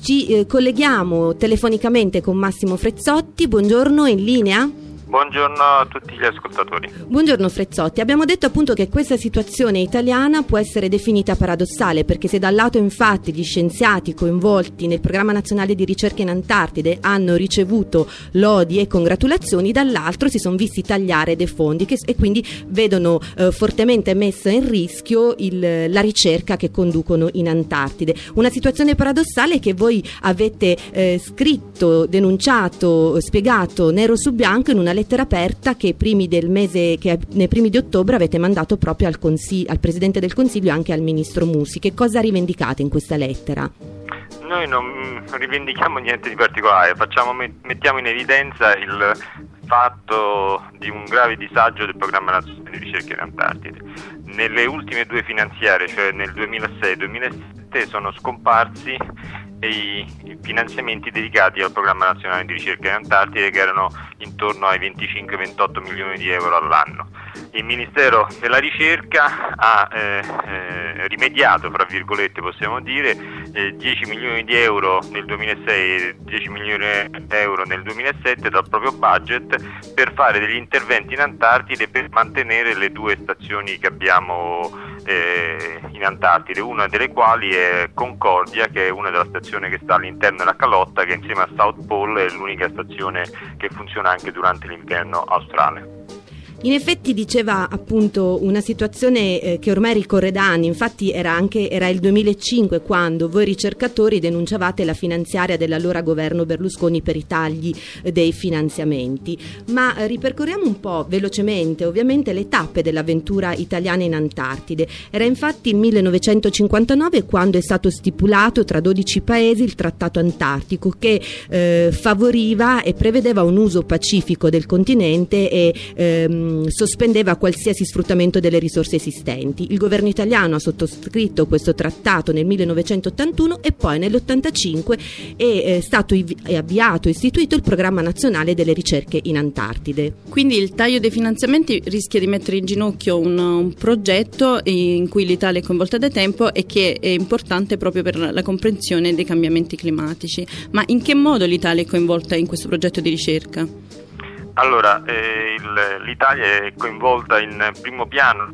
Ci colleghiamo telefonicamente con Massimo Frezzotti. Buongiorno, in linea? Buongiorno a tutti gli ascoltatori. Buongiorno Frezzotti, abbiamo detto appunto che questa situazione italiana può essere definita paradossale, perché se dal lato infatti gli scienziati coinvolti nel programma nazionale di ricerca in Antartide hanno ricevuto lodi e congratulazioni, dall'altro si sono visti tagliare dei fondi e quindi vedono fortemente messa in rischio la ricerca che conducono in Antartide. Una situazione paradossale che voi avete scritto, denunciato, spiegato nero su bianco in una lettera aperta che nei primi di ottobre avete mandato proprio al Presidente del Consiglio e anche al Ministro Mussi. Che cosa rivendicate in questa lettera? Noi non rivendichiamo niente di particolare, mettiamo in evidenza il fatto di un grave disagio del programma nazionale di ricerca in Antartide. Nelle ultime due finanziarie, cioè nel 2006 e 2007, sono scomparsi i finanziamenti dedicati al programma nazionale di ricerca in Antartide, che erano intorno ai 25-28 milioni di euro all'anno. Il Ministero della Ricerca ha rimediato, fra virgolette possiamo dire, 10 milioni di euro nel 2006 e 10 milioni di euro nel 2007 dal proprio budget per fare degli interventi in Antartide per mantenere le due stazioni che abbiamo in Antartide, una delle quali è Concordia, che è una delle stazioni che sta all'interno della calotta, che insieme a South Pole è l'unica stazione che funziona anche durante l'inverno australe. In effetti diceva appunto una situazione che ormai ricorre da anni, infatti era il 2005 quando voi ricercatori denunciavate la finanziaria dell'allora governo Berlusconi per i tagli dei finanziamenti, ma ripercorriamo un po' velocemente ovviamente le tappe dell'avventura italiana in Antartide. Era infatti il 1959 quando è stato stipulato tra 12 paesi il Trattato Antartico, che favoriva e prevedeva un uso pacifico del continente e sospendeva qualsiasi sfruttamento delle risorse esistenti. Il governo italiano ha sottoscritto questo trattato nel 1981 e poi nell'85 è stato avviato e istituito il programma nazionale delle ricerche in Antartide. Quindi il taglio dei finanziamenti rischia di mettere in ginocchio un progetto in cui l'Italia è coinvolta da tempo e che è importante proprio per la comprensione dei cambiamenti climatici. Ma in che modo l'Italia è coinvolta in questo progetto di ricerca? Allora, l'Italia è coinvolta in primo piano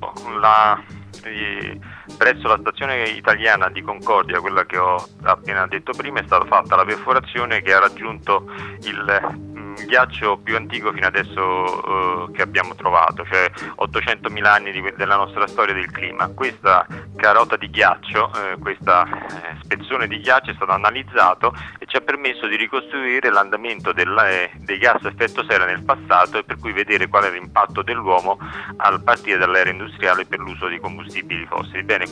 presso la stazione italiana di Concordia, quella che ho appena detto prima. È stata fatta la perforazione che ha raggiunto il ghiaccio più antico fino adesso che abbiamo trovato, cioè 800.000 anni della nostra storia del clima. Questa carota di ghiaccio, questa spezzone di ghiaccio è stato analizzato e ci ha permesso di ricostruire l'andamento dei gas a effetto serra nel passato, e per cui vedere qual è l'impatto dell'uomo a partire dall'era industriale per l'uso di combustibili fossili. Bene,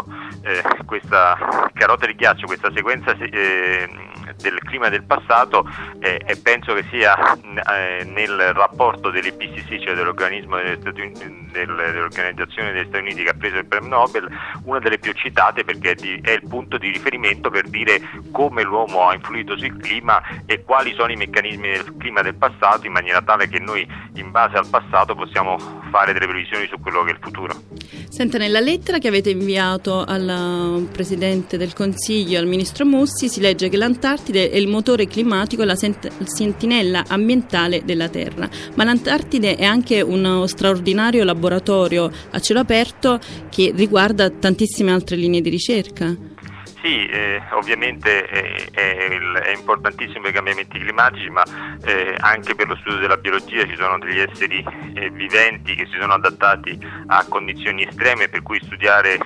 questa carota di ghiaccio, questa sequenza del clima del passato penso che sia nel rapporto dell'IPCC, cioè dell'organizzazione degli Stati Uniti che ha preso il premio Nobel, una delle più citate, perché è il punto di riferimento per dire come l'uomo ha influito sul clima e quali sono i meccanismi del clima del passato, in maniera tale che noi in base al passato possiamo fare delle previsioni su quello che è il futuro. Senta, nella lettera che avete inviato al Presidente del Consiglio e al Ministro Mussi si legge che l'Antartide è il motore climatico e la sentinella ambientale della Terra, ma l'Antartide è anche uno straordinario laboratorio a cielo aperto che riguarda tantissime altre linee di ricerca. Sì, ovviamente è importantissimo per i cambiamenti climatici, ma anche per lo studio della biologia. Ci sono degli esseri viventi che si sono adattati a condizioni estreme, per cui studiare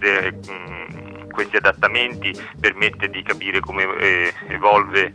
questi adattamenti permette di capire come evolve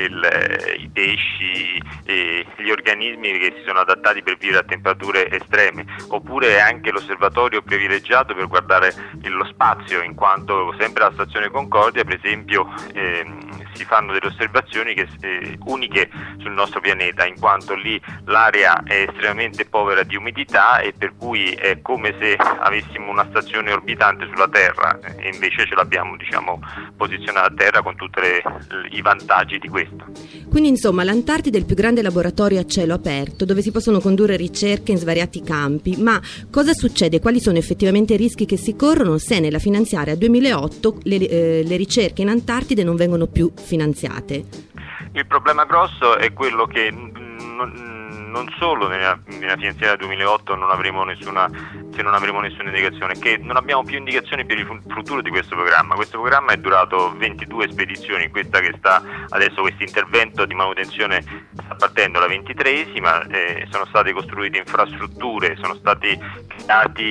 i pesci e gli organismi che si sono adattati per vivere a temperature estreme, oppure è anche l'osservatorio privilegiato per guardare lo spazio, in quanto sempre alla stazione Concordia, per esempio, si fanno delle osservazioni uniche sul nostro pianeta, in quanto lì l'area è estremamente povera di umidità e per cui è come se avessimo una stazione orbitante sulla Terra, e invece ce l'abbiamo posizionata a terra con tutti i vantaggi di questo. Quindi insomma l'Antartide è il più grande laboratorio a cielo aperto dove si possono condurre ricerche in svariati campi, ma cosa succede? Quali sono effettivamente i rischi che si corrono se nella finanziaria 2008 le ricerche in Antartide non vengono più finanziate? Il problema grosso è quello che non solo nella finanziaria 2008 non avremo nessuna indicazione, che non abbiamo più indicazioni per il futuro di questo programma. Questo programma è durato 22 spedizioni, questa che sta adesso, questo intervento di manutenzione sta partendo la 23esima, sono state costruite infrastrutture, sono stati creati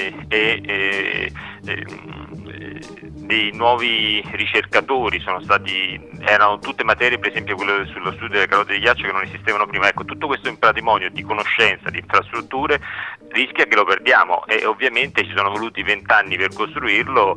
dei nuovi ricercatori, erano tutte materie, per esempio quello sullo studio delle calotte di ghiaccio, che non esistevano prima. Ecco, tutto questo patrimonio di conoscenza, di infrastrutture, rischia che lo perdiamo, e ovviamente ci sono voluti 20 anni per costruirlo.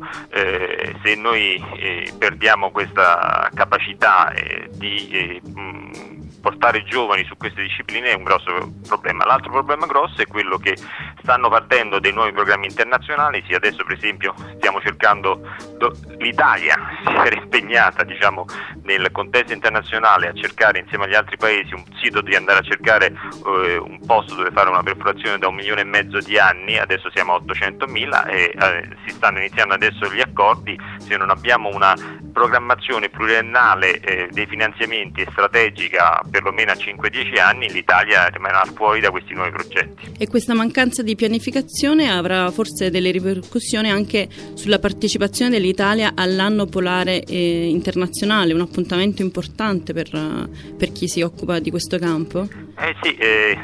Se noi perdiamo questa capacità di portare giovani su queste discipline è un grosso problema. L'altro problema grosso è quello che stanno partendo dei nuovi programmi internazionali. Sì, adesso per esempio stiamo cercando, l'Italia si era impegnata, diciamo, nel contesto internazionale a cercare insieme agli altri paesi un sito di andare a cercare un posto dove fare una perforazione da 1,5 milioni di anni. Adesso siamo a 800.000 e si stanno iniziando adesso gli accordi. Se non abbiamo una programmazione pluriennale dei finanziamenti e strategica perlomeno a 5-10 anni, l'Italia rimarrà fuori da questi nuovi progetti. E questa mancanza di pianificazione avrà forse delle ripercussioni anche sulla partecipazione dell'Italia all'anno polare internazionale, un appuntamento importante per chi si occupa di questo campo? Sì,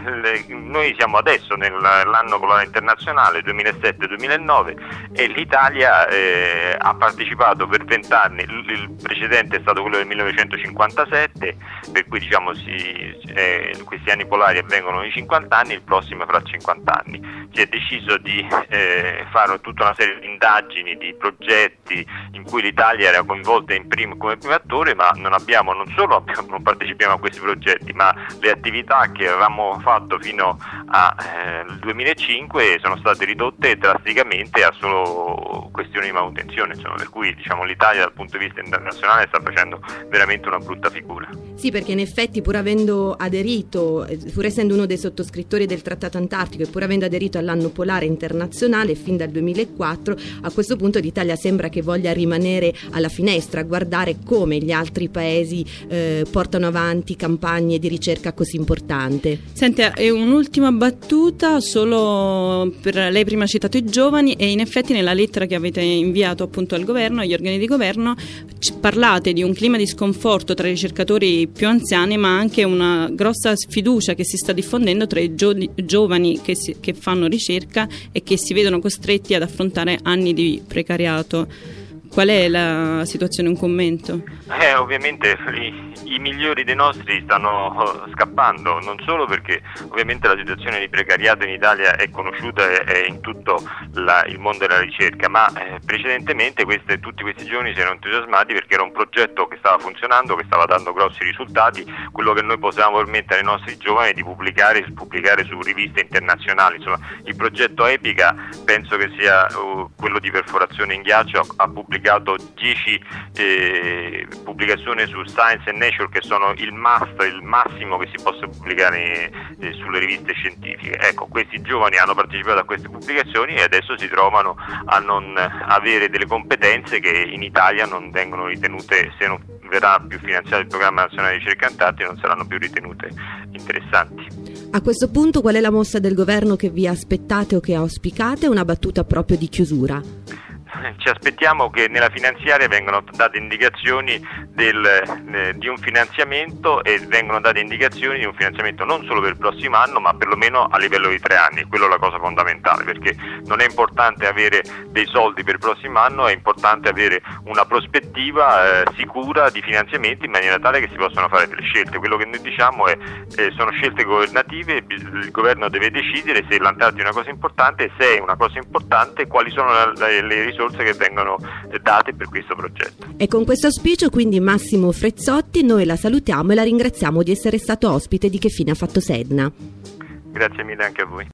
noi siamo adesso nell'anno polare internazionale 2007-2009 e l'Italia ha partecipato per 20 anni. Il precedente è stato quello del 1957, per cui diciamo questi anni polari avvengono ogni 50 anni, il prossimo fra 50 anni. Si è deciso di fare tutta una serie di indagini, di progetti in cui l'Italia era coinvolta come primo attore, ma non non partecipiamo a questi progetti, ma le attività che avevamo fatto fino al 2005 sono state ridotte drasticamente a solo questioni di manutenzione, insomma, per cui diciamo l'Italia dal punto di vista internazionale sta facendo veramente una brutta figura. Sì, perché in effetti pur avendo aderito, pur essendo uno dei sottoscrittori del Trattato Antartico e pur avendo aderito all'anno polare internazionale fin dal 2004, a questo punto l'Italia sembra che voglia rimanere alla finestra, a guardare come gli altri paesi portano avanti campagne di ricerca così importante. Senta, è un'ultima battuta solo per lei, prima ha citato i giovani, e in effetti nella lettera che avete inviato appunto al governo, agli organi di governo, parlate di un clima di sconforto tra i ricercatori più anziani, ma anche una grossa sfiducia che si sta diffondendo tra i giovani che fanno ricerca e che si vedono costretti ad affrontare anni di precariato. Qual è la situazione? Un commento? Ovviamente i migliori dei nostri stanno scappando, non solo perché ovviamente la situazione di precariato in Italia è conosciuta in tutto il mondo della ricerca, ma precedentemente tutti questi giovani si erano entusiasmati perché era un progetto che stava funzionando, che stava dando grossi risultati. Quello che noi possiamo permettere ai nostri giovani è di pubblicare su riviste internazionali. Insomma, il progetto Epica penso che sia quello di perforazione in ghiaccio, ha pubblicato 10 pubblicazioni su Science and Nature, che sono il massimo che si possa pubblicare sulle riviste scientifiche. Ecco, questi giovani hanno partecipato a queste pubblicazioni e adesso si trovano a non avere delle competenze che in Italia non vengono ritenute, se non verrà più finanziato il Programma Nazionale di Ricerca Antartica, non saranno più ritenute interessanti. A questo punto qual è la mossa del governo che vi aspettate o che auspicate? Una battuta proprio di chiusura. Ci aspettiamo che nella finanziaria vengano date indicazioni di un finanziamento, e vengono date indicazioni di un finanziamento non solo per il prossimo anno, ma perlomeno a livello di 3 anni. Quello è la cosa fondamentale, perché non è importante avere dei soldi per il prossimo anno, è importante avere una prospettiva sicura di finanziamenti, in maniera tale che si possano fare delle scelte. Quello che noi diciamo sono scelte governative, il governo deve decidere se l'Antartide è una cosa importante, e se è una cosa importante quali sono le risorse che vengono date per questo progetto. E con questo auspicio quindi Massimo Frezzotti noi la salutiamo e la ringraziamo di essere stato ospite di Che fine ha fatto Sedna. Grazie mille anche a voi.